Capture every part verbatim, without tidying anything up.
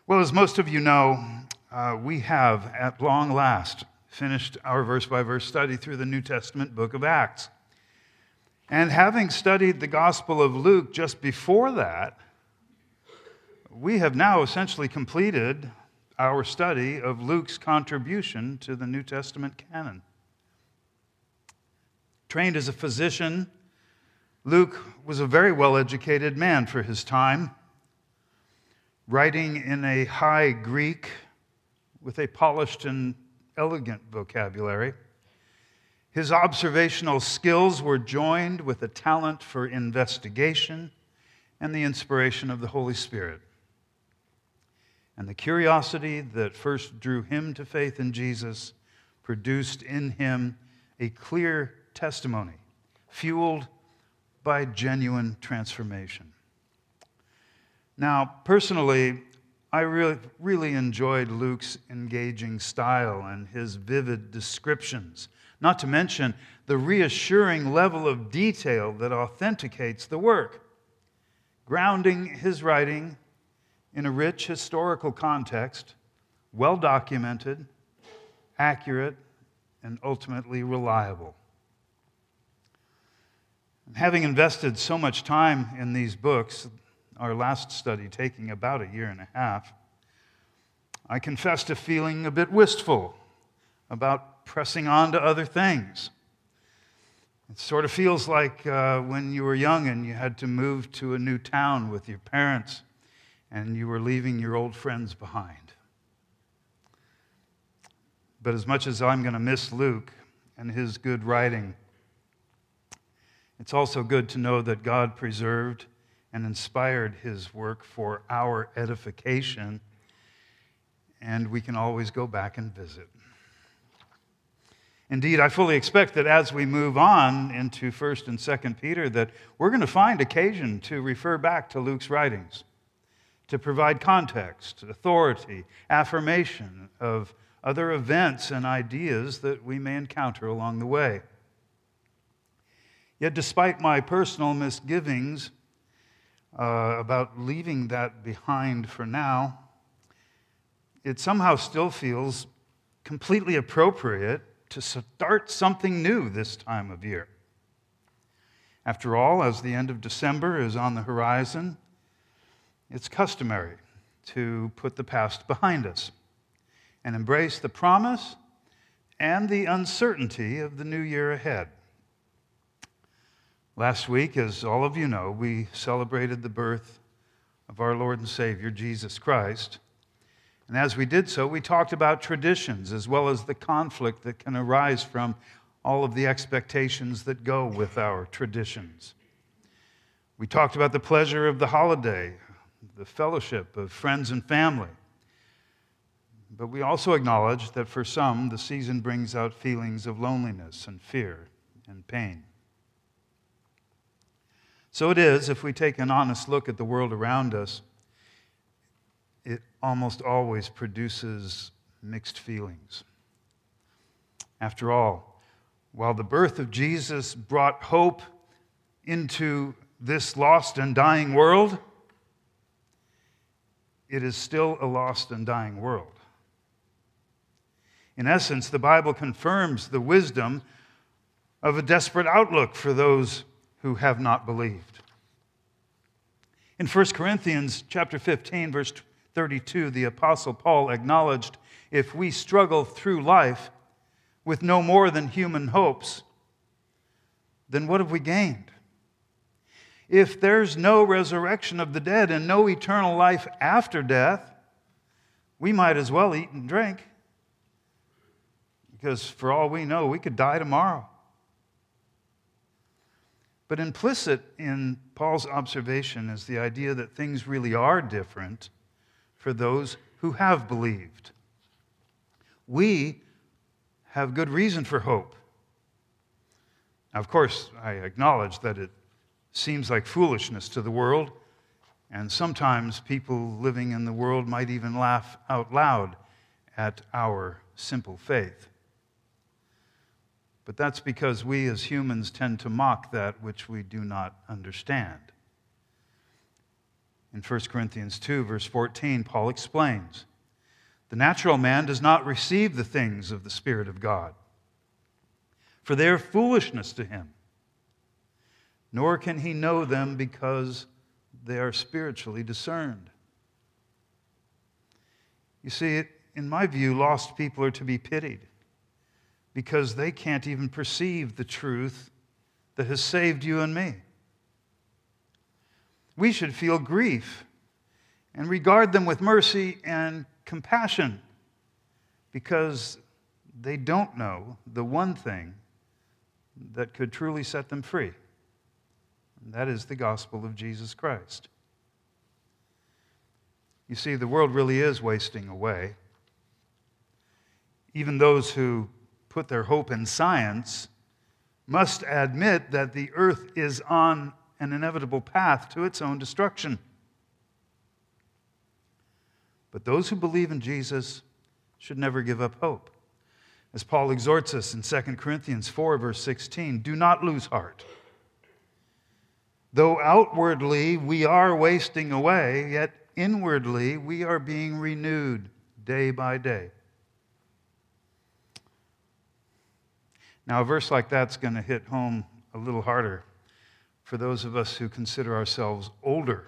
Well, as most of you know, uh, we have at long last finished our verse-by-verse study through the New Testament book of Acts. And having studied the Gospel of Luke just before that, we have now essentially completed our study of Luke's contribution to the New Testament canon. Trained as a physician, Luke was a very well-educated man for his time, writing in a high Greek with a polished and elegant vocabulary. His observational skills were joined with a talent for investigation and the inspiration of the Holy Spirit. And the curiosity that first drew him to faith in Jesus produced in him a clear testimony, fueled by genuine transformation. Now, personally, I really, really enjoyed Luke's engaging style and his vivid descriptions, not to mention the reassuring level of detail that authenticates the work, grounding his writing in a rich historical context, well documented, accurate, and ultimately reliable. Having invested so much time in these books, our last study taking about a year and a half, I confess to feeling a bit wistful about pressing on to other things. It sort of feels like uh, when you were young and you had to move to a new town with your parents and you were leaving your old friends behind. But as much as I'm going to miss Luke and his good writing, it's also good to know that God preserved and inspired his work for our edification, and we can always go back and visit. Indeed, I fully expect that as we move on into First and Second Peter, that we're going to find occasion to refer back to Luke's writings, to provide context, authority, affirmation of other events and ideas that we may encounter along the way. Yet despite my personal misgivings uh, about leaving that behind for now, it somehow still feels completely appropriate to start something new this time of year. After all, as the end of December is on the horizon, it's customary to put the past behind us and embrace the promise and the uncertainty of the new year ahead. Last week, as all of you know, we celebrated the birth of our Lord and Savior, Jesus Christ. And as we did so, we talked about traditions as well as the conflict that can arise from all of the expectations that go with our traditions. We talked about the pleasure of the holiday, the fellowship of friends and family. But we also acknowledged that for some, the season brings out feelings of loneliness and fear and pain. So it is, if we take an honest look at the world around us, it almost always produces mixed feelings. After all, while the birth of Jesus brought hope into this lost and dying world, it is still a lost and dying world. In essence, the Bible confirms the wisdom of a desperate outlook for those who have not believed. In First Corinthians chapter fifteen, verse thirty-two, the Apostle Paul acknowledged, if we struggle through life with no more than human hopes, then what have we gained? If there's no resurrection of the dead and no eternal life after death, we might as well eat and drink, because for all we know, we could die tomorrow. But implicit in Paul's observation is the idea that things really are different for those who have believed. We have good reason for hope. Now, of course, I acknowledge that it seems like foolishness to the world, and sometimes people living in the world might even laugh out loud at our simple faith. But that's because we as humans tend to mock that which we do not understand. In First Corinthians two, verse fourteen, Paul explains, "The natural man does not receive the things of the Spirit of God, for they are foolishness to him, nor can he know them because they are spiritually discerned." You see, in my view, lost people are to be pitied because they can't even perceive the truth that has saved you and me. We should feel grief and regard them with mercy and compassion because they don't know the one thing that could truly set them free. And that is the gospel of Jesus Christ. You see, the world really is wasting away. Even those who put their hope in science must admit that the earth is on an inevitable path to its own destruction. But those who believe in Jesus should never give up hope. As Paul exhorts us in Second Corinthians four, verse sixteen, "Do not lose heart. Though outwardly we are wasting away, yet inwardly we are being renewed day by day." Now, a verse like that's going to hit home a little harder for those of us who consider ourselves older.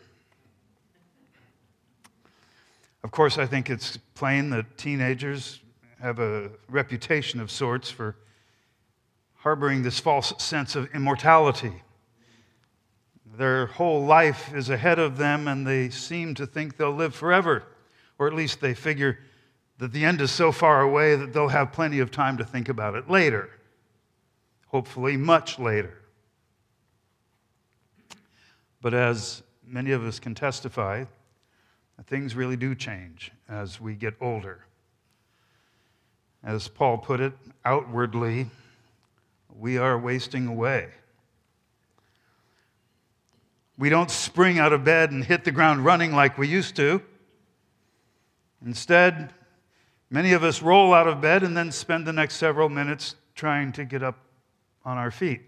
Of course, I think it's plain that teenagers have a reputation of sorts for harboring this false sense of immortality. Their whole life is ahead of them, and they seem to think they'll live forever, or at least they figure that the end is so far away that they'll have plenty of time to think about it later, hopefully much later. But as many of us can testify, things really do change as we get older. As Paul put it, outwardly, we are wasting away. We don't spring out of bed and hit the ground running like we used to. Instead, many of us roll out of bed and then spend the next several minutes trying to get up on our feet.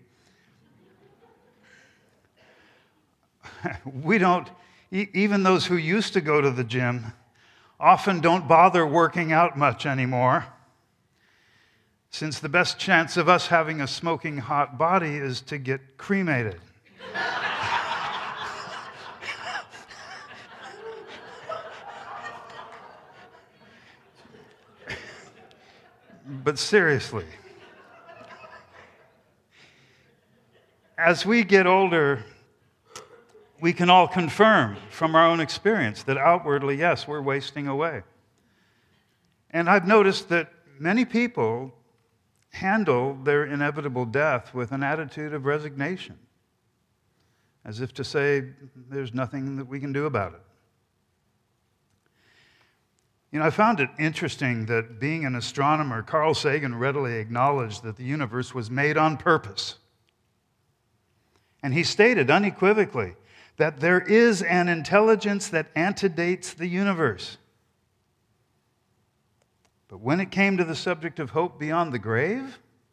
We don't, even those who used to go to the gym, often don't bother working out much anymore, since the best chance of us having a smoking hot body is to get cremated. But seriously, as we get older, we can all confirm from our own experience that outwardly, yes, we're wasting away. And I've noticed that many people handle their inevitable death with an attitude of resignation, as if to say, there's nothing that we can do about it. You know, I found it interesting that being an astronomer, Carl Sagan readily acknowledged that the universe was made on purpose. And he stated unequivocally that there is an intelligence that antedates the universe. But when it came to the subject of hope beyond the grave,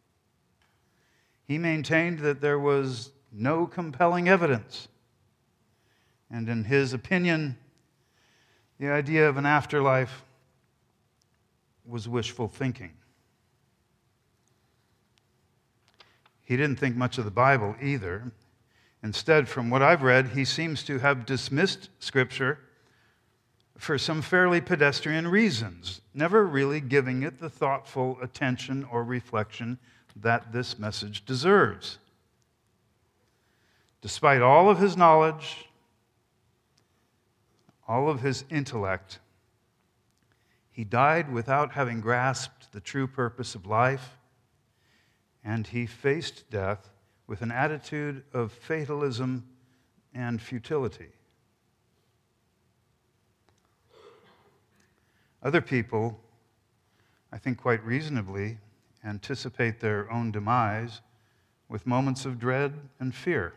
he maintained that there was no compelling evidence. And in his opinion, the idea of an afterlife was wishful thinking. He didn't think much of the Bible either. Instead, from what I've read, he seems to have dismissed Scripture for some fairly pedestrian reasons, never really giving it the thoughtful attention or reflection that this message deserves. Despite all of his knowledge, all of his intellect, he died without having grasped the true purpose of life, and he faced death with an attitude of fatalism and futility. Other people, I think quite reasonably, anticipate their own demise with moments of dread and fear.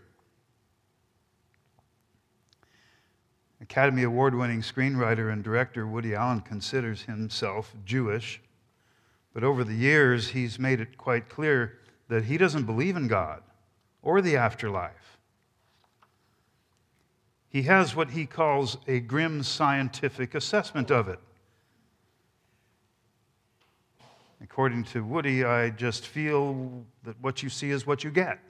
Academy Award-winning screenwriter and director Woody Allen considers himself Jewish, but over the years he's made it quite clear that he doesn't believe in God or the afterlife. he has what he calls a grim scientific assessment of it. According to Woody, I just feel that what you see is what you get.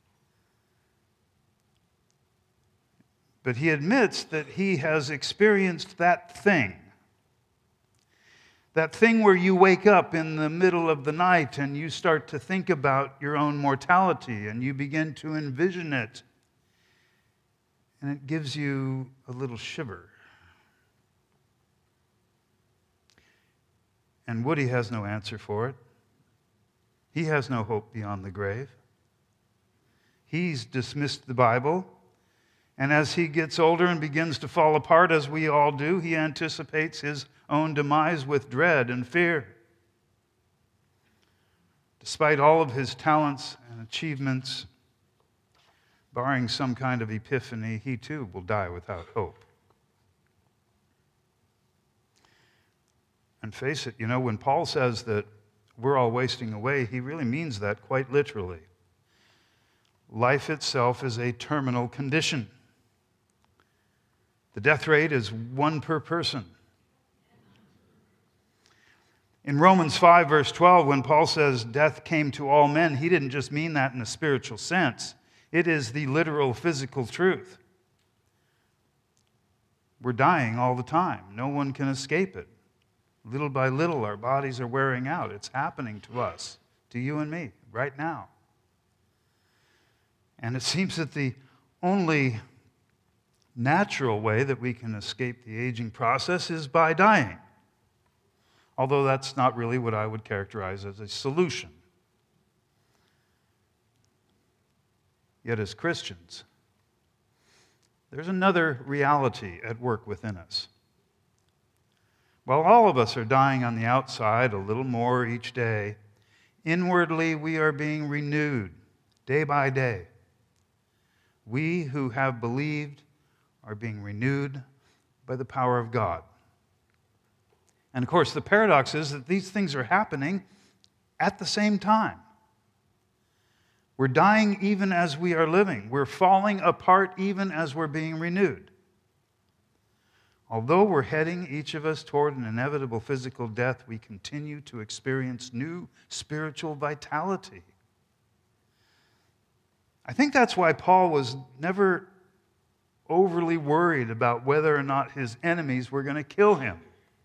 But he admits that he has experienced that thing. That thing where you wake up in the middle of the night and you start to think about your own mortality and you begin to envision it. And it gives you a little shiver. And Woody has no answer for it. He has no hope beyond the grave. He's dismissed the Bible. And as he gets older and begins to fall apart, as we all do, he anticipates his own demise with dread and fear. Despite all of his talents and achievements, barring some kind of epiphany, he too will die without hope. And face it, you know, when Paul says that we're all wasting away, he really means that quite literally. Life itself is a terminal condition. The death rate is one per person. In Romans five, verse twelve, when Paul says death came to all men, he didn't just mean that in a spiritual sense. It is the literal physical truth. We're dying all the time. No one can escape it. Little by little, our bodies are wearing out. It's happening to us, to you and me, right now. And it seems that the only natural way that we can escape the aging process is by dying. Although that's not really what I would characterize as a solution. Yet as Christians, there's another reality at work within us. While all of us are dying on the outside a little more each day, inwardly we are being renewed day by day. We who have believed are being renewed by the power of God. And of course, the paradox is that these things are happening at the same time. We're dying even as we are living. We're falling apart even as we're being renewed. Although we're heading, each of us, toward an inevitable physical death, we continue to experience new spiritual vitality. I think that's why Paul was never overly worried about whether or not his enemies were going to kill him.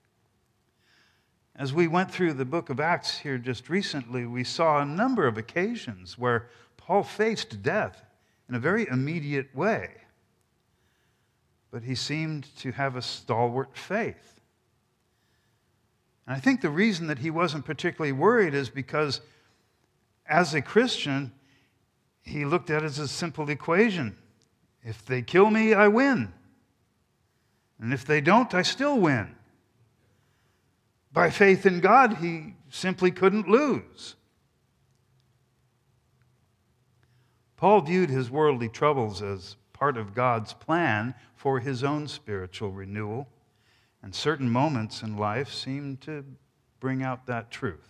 As we went through the book of Acts here just recently, we saw a number of occasions where Paul faced death in a very immediate way. But he seemed to have a stalwart faith. And I think the reason that he wasn't particularly worried is because, as a Christian, he looked at it as a simple equation. If they kill me, I win. And if they don't, I still win. By faith in God, he simply couldn't lose. Paul viewed his worldly troubles as part of God's plan for his own spiritual renewal, and certain moments in life seem to bring out that truth.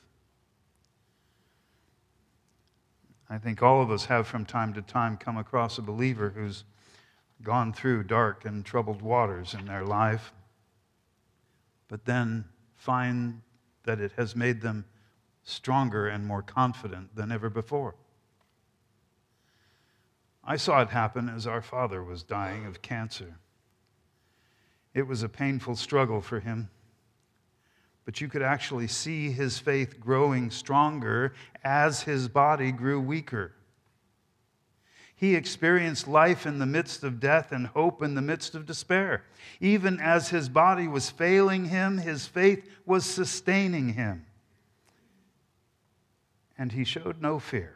I think all of us have from time to time come across a believer who's gone through dark and troubled waters in their life, but then find that it has made them stronger and more confident than ever before. I saw it happen as our father was dying of cancer. It was a painful struggle for him, but you could actually see his faith growing stronger as his body grew weaker. He experienced life in the midst of death and hope in the midst of despair. Even as his body was failing him, his faith was sustaining him. And he showed no fear.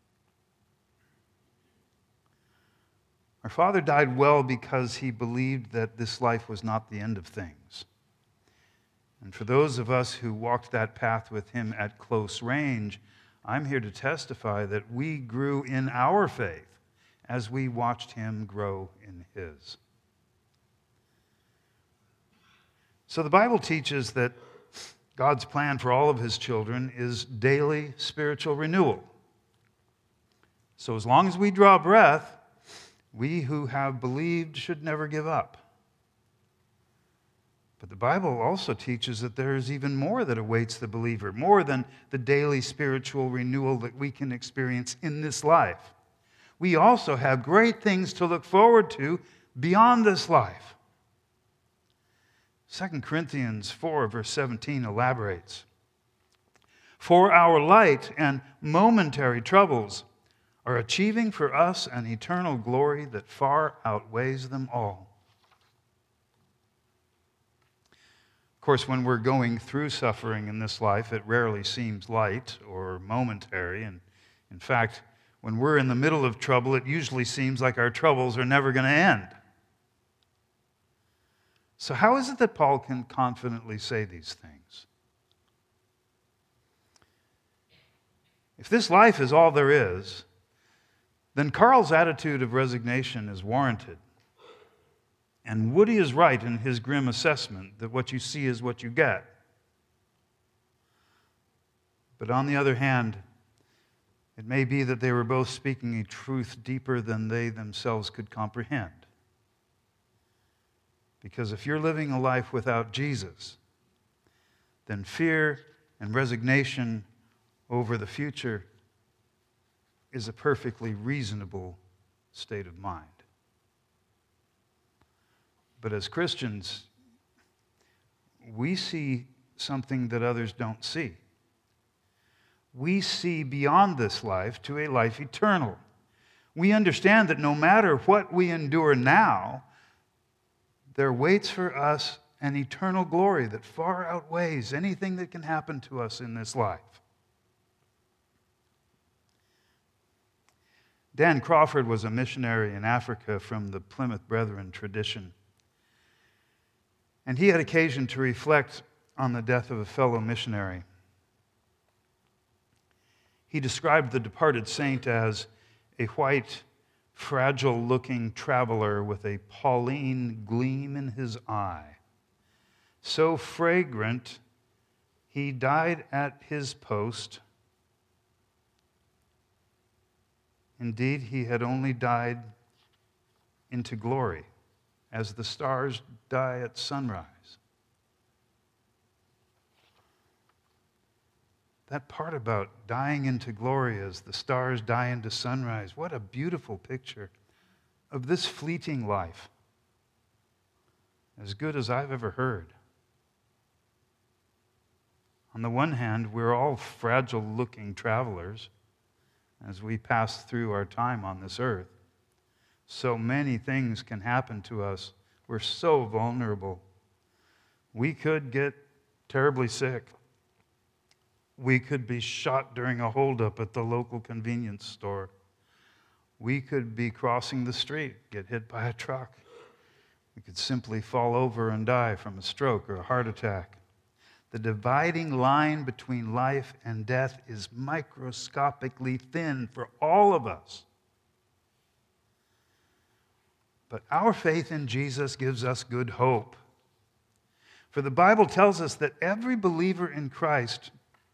Our father died well because he believed that this life was not the end of things. And for those of us who walked that path with him at close range, I'm here to testify that we grew in our faith as we watched him grow in his. So the Bible teaches that God's plan for all of his children is daily spiritual renewal. So as long as we draw breath, We who have believed should never give up. But the Bible also teaches that there is even more that awaits the believer, more than the daily spiritual renewal that we can experience in this life. We also have great things to look forward to beyond this life. Second Corinthians four, verse seventeen elaborates. For our light and momentary troubles are achieving for us an eternal glory that far outweighs them all. Of course, when we're going through suffering in this life, it rarely seems light or momentary. And in fact, when we're in the middle of trouble, it usually seems like our troubles are never going to end. So how is it that Paul can confidently say these things? If this life is all there is, then Carl's attitude of resignation is warranted. And Woody is right in his grim assessment that what you see is what you get. But on the other hand, it may be that they were both speaking a truth deeper than they themselves could comprehend. Because if you're living a life without Jesus, then fear and resignation over the future is a perfectly reasonable state of mind. But as Christians, we see something that others don't see. We see beyond this life to a life eternal. We understand that no matter what we endure now, there waits for us an eternal glory that far outweighs anything that can happen to us in this life. Dan Crawford was a missionary in Africa from the Plymouth Brethren tradition. And he had occasion to reflect on the death of a fellow missionary. He described the departed saint as a white, fragile-looking traveler with a Pauline gleam in his eye. So fragrant, he died at his post. Indeed, he had only died into glory, as the stars die at sunrise. That part about dying into glory as the stars die into sunrise, what a beautiful picture of this fleeting life. As good as I've ever heard. On the one hand, we're all fragile-looking travelers as we pass through our time on this earth. So many things can happen to us. We're so vulnerable. We could get terribly sick. We could be shot during a holdup at the local convenience store. We could be crossing the street, get hit by a truck. We could simply fall over and die from a stroke or a heart attack. The dividing line between life and death is microscopically thin for all of us. But our faith in Jesus gives us good hope. For the Bible tells us that every believer in Christ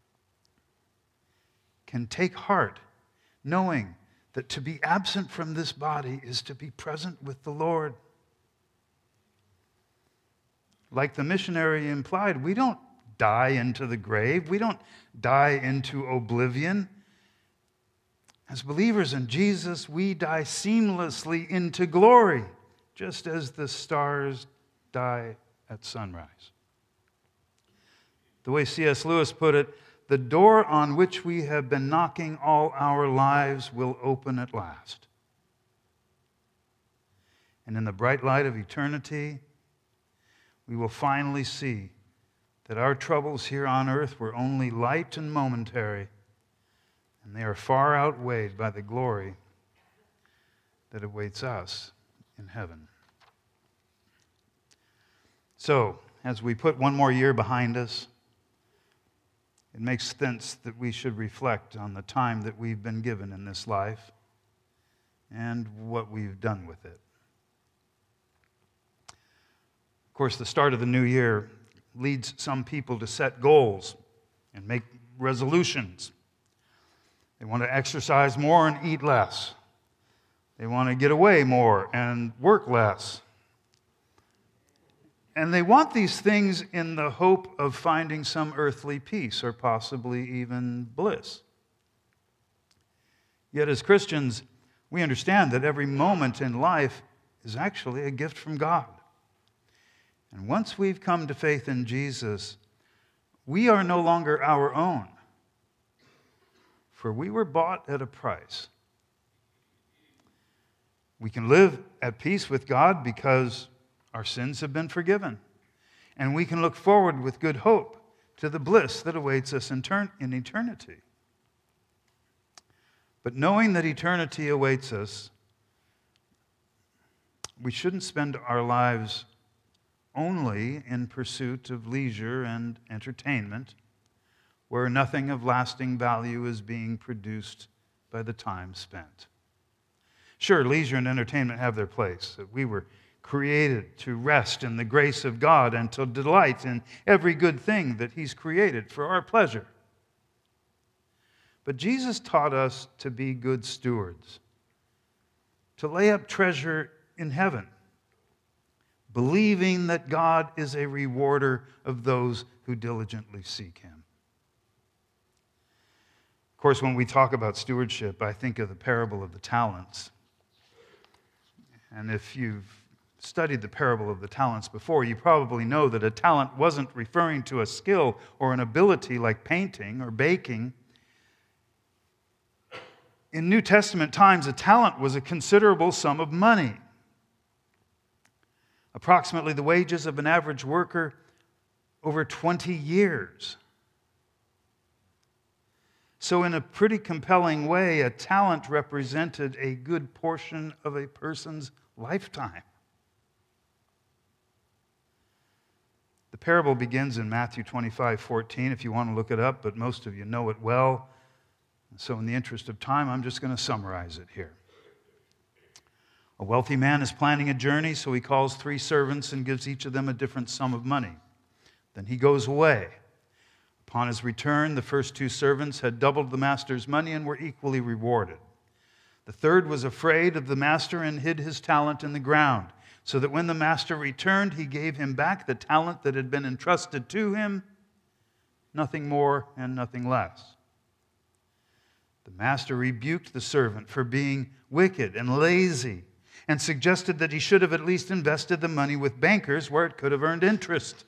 can take heart, knowing that to be absent from this body is to be present with the Lord. Like the missionary implied, we don't die into the grave. We don't die into oblivion. As believers in Jesus, we die seamlessly into glory, just as the stars die at sunrise. The way C S Lewis put it, the door on which we have been knocking all our lives will open at last. And in the bright light of eternity, we will finally see that our troubles here on earth were only light and momentary, and they are far outweighed by the glory that awaits us in heaven. So, as we put one more year behind us, it makes sense that we should reflect on the time that we've been given in this life and what we've done with it. Of course, the start of the new year leads some people to set goals and make resolutions. They want to exercise more and eat less. They want to get away more and work less. And they want these things in the hope of finding some earthly peace or possibly even bliss. Yet as Christians, we understand that every moment in life is actually a gift from God. And once we've come to faith in Jesus, we are no longer our own, for we were bought at a price. We can live at peace with God because our sins have been forgiven. And we can look forward with good hope to the bliss that awaits us in, turn, in eternity. But knowing that eternity awaits us, we shouldn't spend our lives only in pursuit of leisure and entertainment, where nothing of lasting value is being produced by the time spent. Sure, leisure and entertainment have their place. We were created to rest in the grace of God and to delight in every good thing that He's created for our pleasure. But Jesus taught us to be good stewards, to lay up treasure in heaven, believing that God is a rewarder of those who diligently seek Him. Of course, when we talk about stewardship, I think of the parable of the talents. And if you've studied the parable of the talents before, you probably know that a talent wasn't referring to a skill or an ability like painting or baking. In New Testament times, a talent was a considerable sum of money, approximately the wages of an average worker over twenty years. So in a pretty compelling way, a talent represented a good portion of a person's lifetime. The parable begins in Matthew twenty-five fourteen, if you want to look it up, but most of you know it well. So in the interest of time, I'm just going to summarize it here. A wealthy man is planning a journey, so he calls three servants and gives each of them a different sum of money. Then he goes away. Upon his return, the first two servants had doubled the master's money and were equally rewarded. The third was afraid of the master and hid his talent in the ground, so that when the master returned, he gave him back the talent that had been entrusted to him, nothing more and nothing less. The master rebuked the servant for being wicked and lazy and suggested that he should have at least invested the money with bankers where it could have earned interest.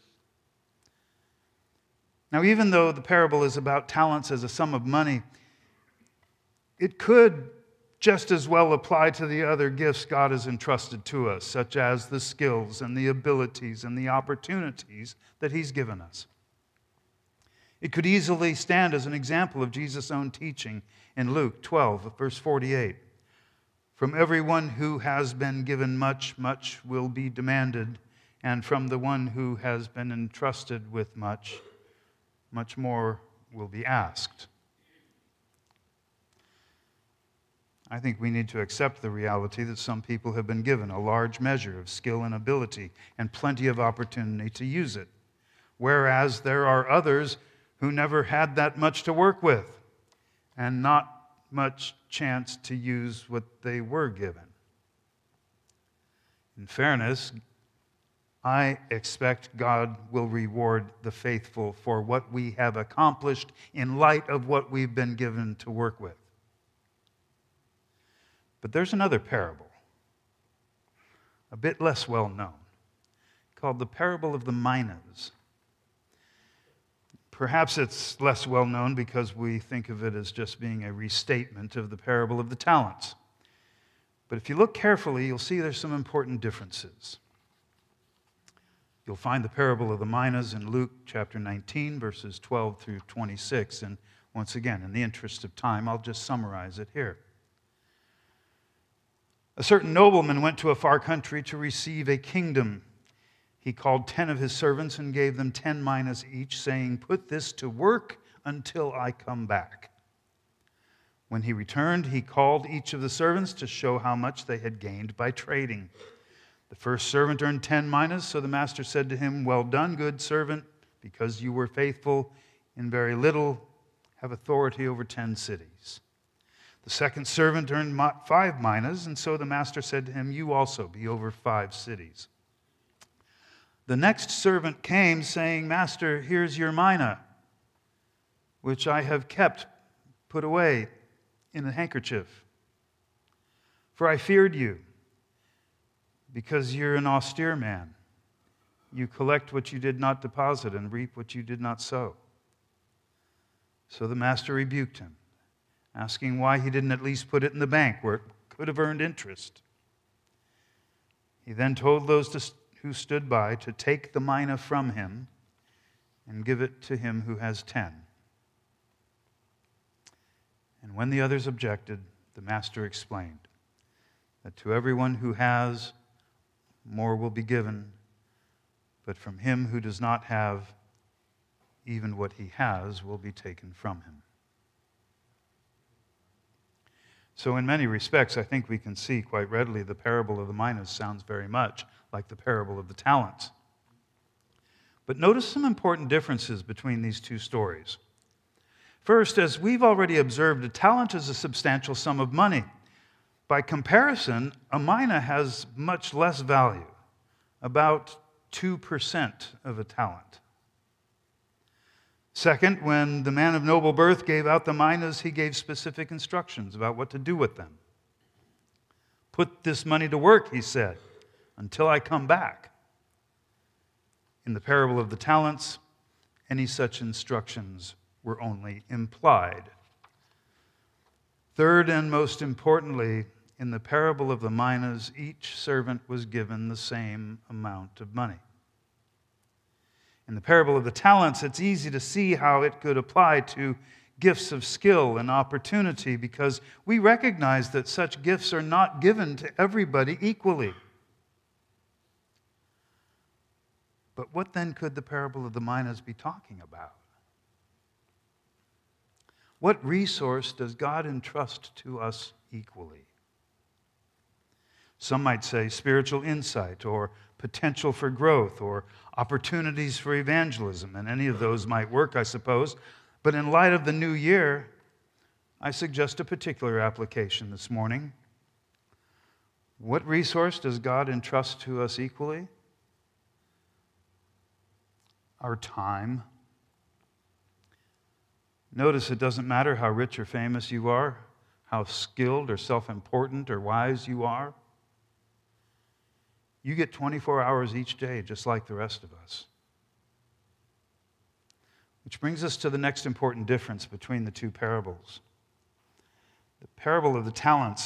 Now, even though the parable is about talents as a sum of money, it could just as well apply to the other gifts God has entrusted to us, such as the skills and the abilities and the opportunities that He's given us. It could easily stand as an example of Jesus' own teaching in Luke twelve, verse forty-eight. From everyone who has been given much, much will be demanded, and from the one who has been entrusted with much, much more will be asked. I think we need to accept the reality that some people have been given a large measure of skill and ability and plenty of opportunity to use it, whereas there are others who never had that much to work with and not much chance to use what they were given. In fairness, I expect God will reward the faithful for what we have accomplished in light of what we've been given to work with. But there's another parable, a bit less well known, called the parable of the minas. Perhaps it's less well known because we think of it as just being a restatement of the parable of the talents. But if you look carefully, you'll see there's some important differences. You'll find the parable of the minas in Luke chapter nineteen, verses twelve through twenty-six. And once again, in the interest of time, I'll just summarize it here. A certain nobleman went to a far country to receive a kingdom. He called ten of his servants and gave them ten minas each, saying, "Put this to work until I come back." When he returned, he called each of the servants to show how much they had gained by trading. The first servant earned ten minas, so the master said to him, "Well done, good servant, because you were faithful in very little, have authority over ten cities." The second servant earned five minas, and so the master said to him, you also be over five cities. The next servant came, saying, Master, here's your mina, which I have kept put away in a handkerchief. For I feared you, because you're an austere man. You collect what you did not deposit and reap what you did not sow. So the master rebuked him, asking why he didn't at least put it in the bank where it could have earned interest. He then told those to, who stood by to take the mina from him and give it to him who has ten. And when the others objected, the master explained that to everyone who has, more will be given, but from him who does not have, even what he has will be taken from him. So in many respects, I think we can see quite readily the parable of the minas sounds very much like the parable of the talents. But notice some important differences between these two stories. First, as we've already observed, a talent is a substantial sum of money. By comparison, a mina has much less value, about two percent of a talent. Second, when the man of noble birth gave out the minas, he gave specific instructions about what to do with them. Put this money to work, he said, until I come back. In the parable of the talents, any such instructions were only implied. Third, and most importantly, in the parable of the minas, each servant was given the same amount of money. In the parable of the talents, it's easy to see how it could apply to gifts of skill and opportunity because we recognize that such gifts are not given to everybody equally. But what then could the parable of the minas be talking about? What resource does God entrust to us equally? Some might say spiritual insight or potential for growth or opportunities for evangelism, and any of those might work, I suppose. But in light of the new year, I suggest a particular application this morning. What resource does God entrust to us equally? Our time. Notice it doesn't matter how rich or famous you are, how skilled or self-important or wise you are. You get twenty-four hours each day, just like the rest of us. Which brings us to the next important difference between the two parables. The parable of the talents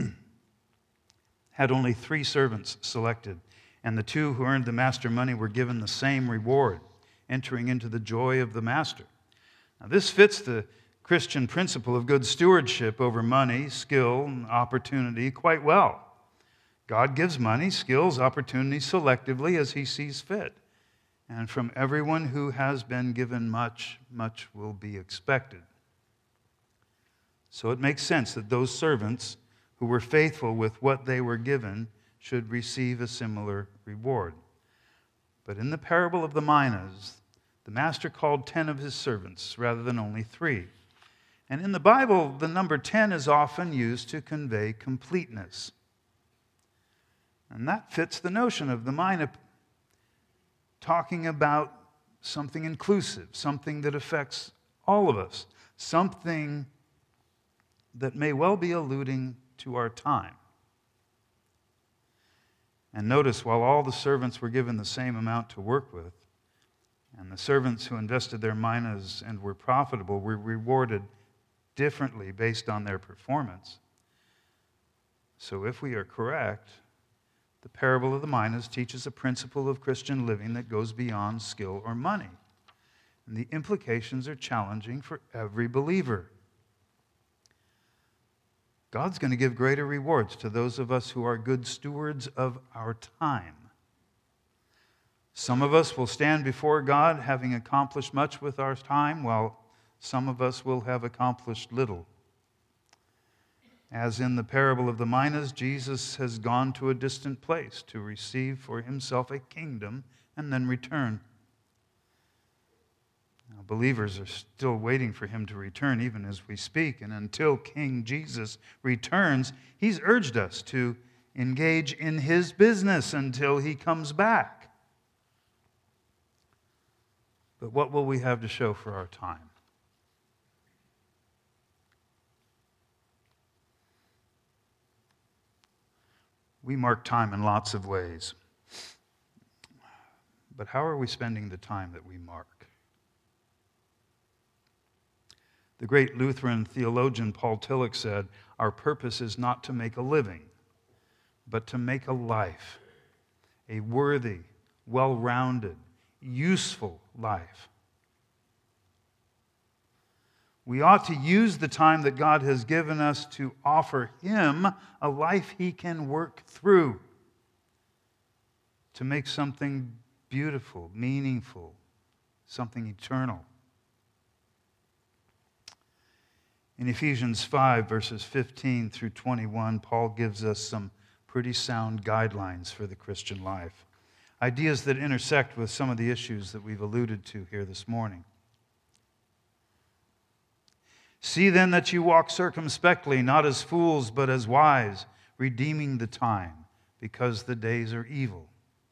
had only three servants selected, and the two who earned the master money were given the same reward, entering into the joy of the master. Now, this fits the Christian principle of good stewardship over money, skill, and opportunity quite well. God gives money, skills, opportunities selectively as he sees fit. And from everyone who has been given much, much will be expected. So it makes sense that those servants who were faithful with what they were given should receive a similar reward. But in the parable of the minas, the master called ten of his servants rather than only three. And in the Bible, the number ten is often used to convey completeness. And that fits the notion of the mina talking about something inclusive, something that affects all of us, something that may well be alluding to our time. And notice, while all the servants were given the same amount to work with, and the servants who invested their minas and were profitable were rewarded differently based on their performance. So if we are correct, the parable of the minas teaches a principle of Christian living that goes beyond skill or money. And the implications are challenging for every believer. God's going to give greater rewards to those of us who are good stewards of our time. Some of us will stand before God having accomplished much with our time, while some of us will have accomplished little. As in the parable of the minas, Jesus has gone to a distant place to receive for himself a kingdom and then return. Now, Believers are still waiting for him to return even as we speak. And until King Jesus returns, he's urged us to engage in his business until he comes back. But what will we have to show for our time? We mark time in lots of ways. But how are we spending the time that we mark? The great Lutheran theologian Paul Tillich said, "Our purpose is not to make a living, but to make a life, a worthy, well-rounded, useful life." We ought to use the time that God has given us to offer him a life he can work through, to make something beautiful, meaningful, something eternal. In Ephesians five, verses fifteen through twenty-one, Paul gives us some pretty sound guidelines for the Christian life. Ideas that intersect with some of the issues that we've alluded to here this morning. "See then that you walk circumspectly, not as fools, but as wise, redeeming the time, because the days are evil."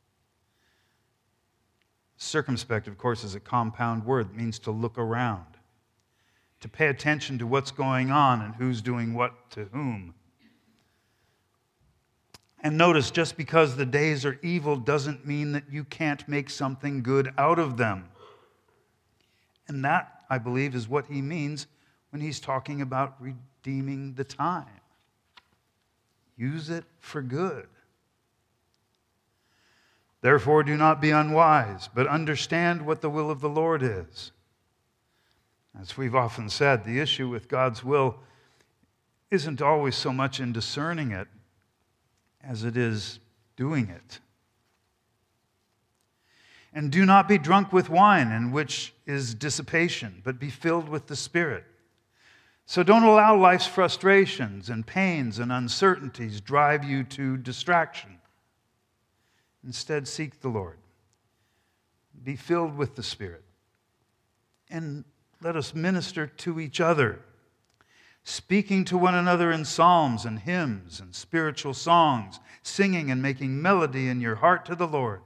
Circumspect, of course, is a compound word. It means to look around, to pay attention to what's going on and who's doing what to whom. And notice, just because the days are evil doesn't mean that you can't make something good out of them. And that, I believe, is what he means when he's talking about redeeming the time. Use it for good. "Therefore do not be unwise, but understand what the will of the Lord is." As we've often said, the issue with God's will isn't always so much in discerning it as it is doing it. "And do not be drunk with wine, in which is dissipation, but be filled with the Spirit." So don't allow life's frustrations and pains and uncertainties drive you to distraction. Instead, seek the Lord. Be filled with the Spirit. And let us minister to each other, speaking to one another in psalms and hymns and spiritual songs, singing and making melody in your heart to the Lord.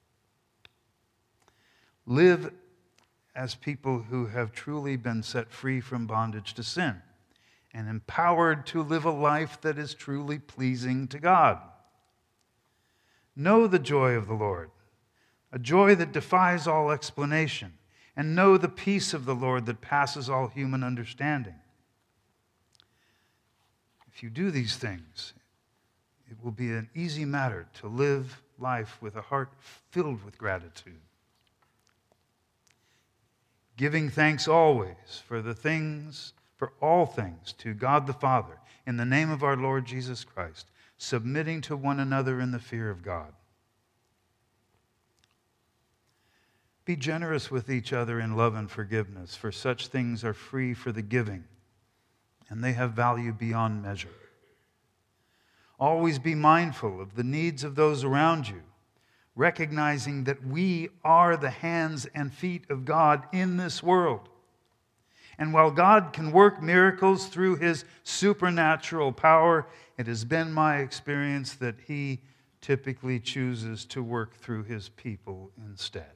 Live as people who have truly been set free from bondage to sin and empowered to live a life that is truly pleasing to God. Know the joy of the Lord, a joy that defies all explanation, and know the peace of the Lord that passes all human understanding. If you do these things, it will be an easy matter to live life with a heart filled with gratitude. Giving thanks always for the things, for all things, to God the Father, in the name of our Lord Jesus Christ, submitting to one another in the fear of God. Be generous with each other in love and forgiveness, for such things are free for the giving, and they have value beyond measure. Always be mindful of the needs of those around you, recognizing that we are the hands and feet of God in this world. And while God can work miracles through his supernatural power, it has been my experience that he typically chooses to work through his people instead.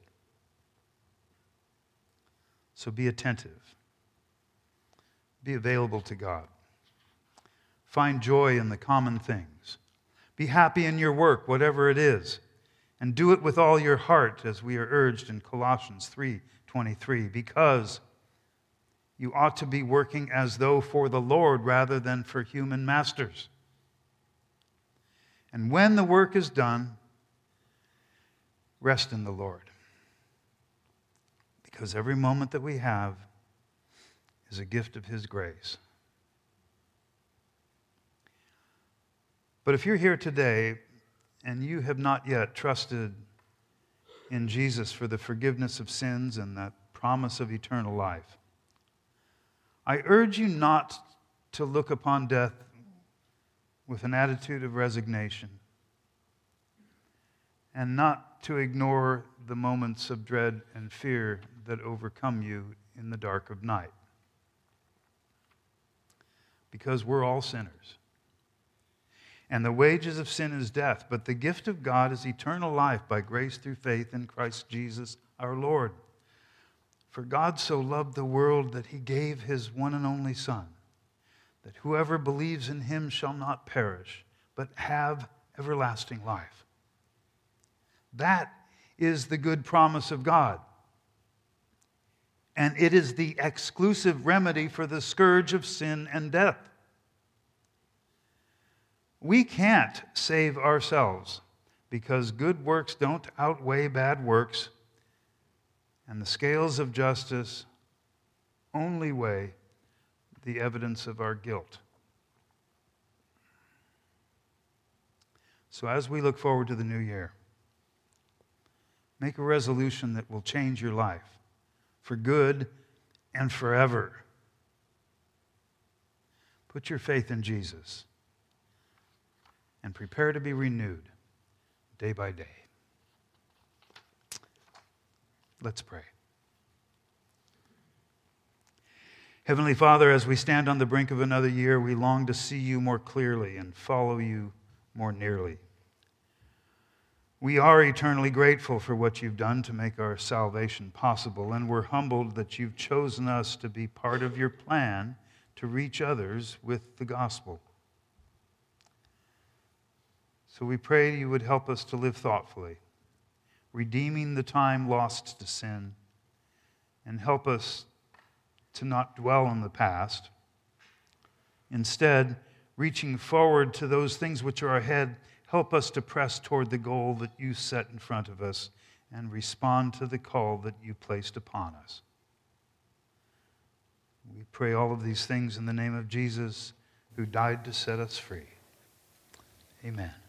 So be attentive. Be available to God. Find joy in the common things. Be happy in your work, whatever it is. And do it with all your heart, as we are urged in Colossians three twenty-three, because you ought to be working as though for the Lord rather than for human masters. And when the work is done, rest in the Lord. Because every moment that we have is a gift of his grace. But if you're here today and you have not yet trusted in Jesus for the forgiveness of sins and that promise of eternal life, I urge you not to look upon death with an attitude of resignation and not to ignore the moments of dread and fear that overcome you in the dark of night. Because we're all sinners. And the wages of sin is death, but the gift of God is eternal life by grace through faith in Christ Jesus our Lord. For God so loved the world that he gave his one and only Son, that whoever believes in him shall not perish, but have everlasting life. That is the good promise of God. And it is the exclusive remedy for the scourge of sin and death. We can't save ourselves because good works don't outweigh bad works, and the scales of justice only weigh the evidence of our guilt. So as we look forward to the new year, make a resolution that will change your life for good and forever. Put your faith in Jesus and prepare to be renewed day by day. Let's pray. Heavenly Father, as we stand on the brink of another year, we long to see you more clearly and follow you more nearly. We are eternally grateful for what you've done to make our salvation possible, and we're humbled that you've chosen us to be part of your plan to reach others with the gospel. So we pray you would help us to live thoughtfully, redeeming the time lost to sin, and help us to not dwell on the past. Instead, reaching forward to those things which are ahead, help us to press toward the goal that you set in front of us and respond to the call that you placed upon us. We pray all of these things in the name of Jesus, who died to set us free. Amen.